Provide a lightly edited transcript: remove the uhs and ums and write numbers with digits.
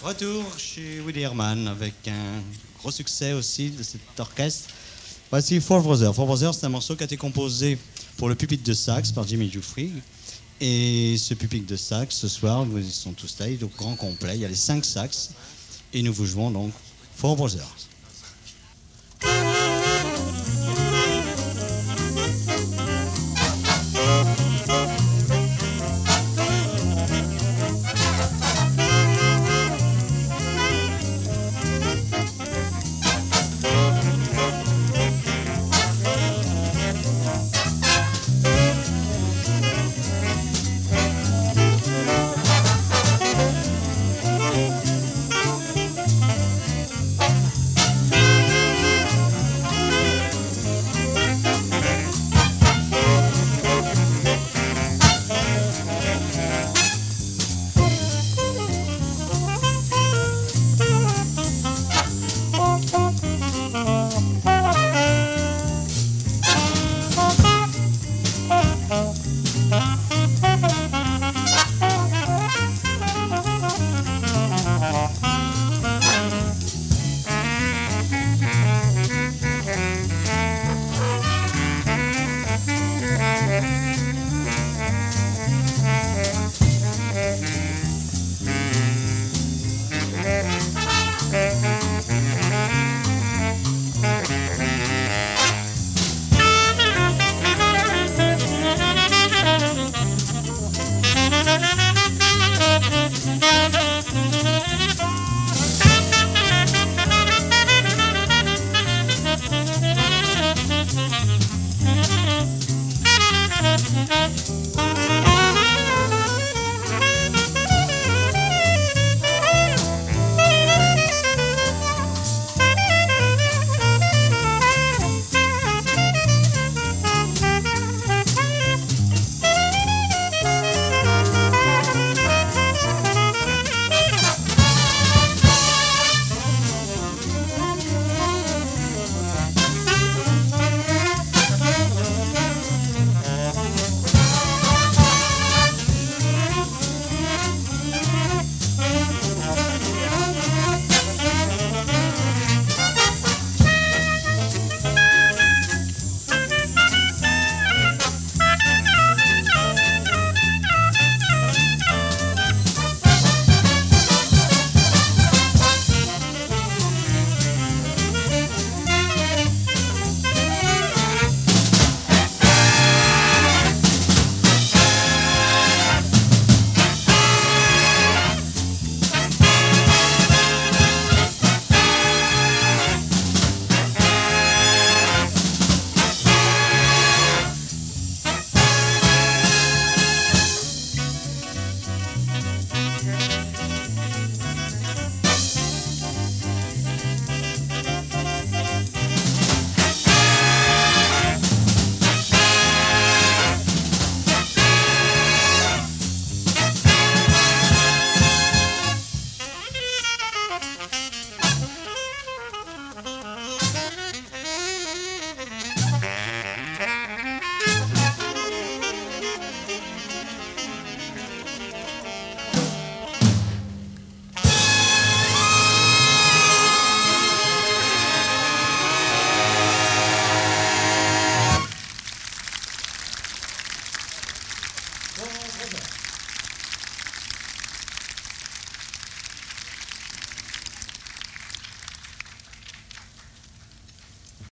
Retour chez Woody Herman avec un gros succès aussi de cet orchestre. Voici Four Brothers. Four Brothers, c'est un morceau qui a été composé pour le pupitre de sax par Jimmy Giuffry. Et ce pupitre de sax, ce soir, ils sont tous là, il est au grand complet. Il y a les 5 sax. Et nous vous jouons donc Four Brothers.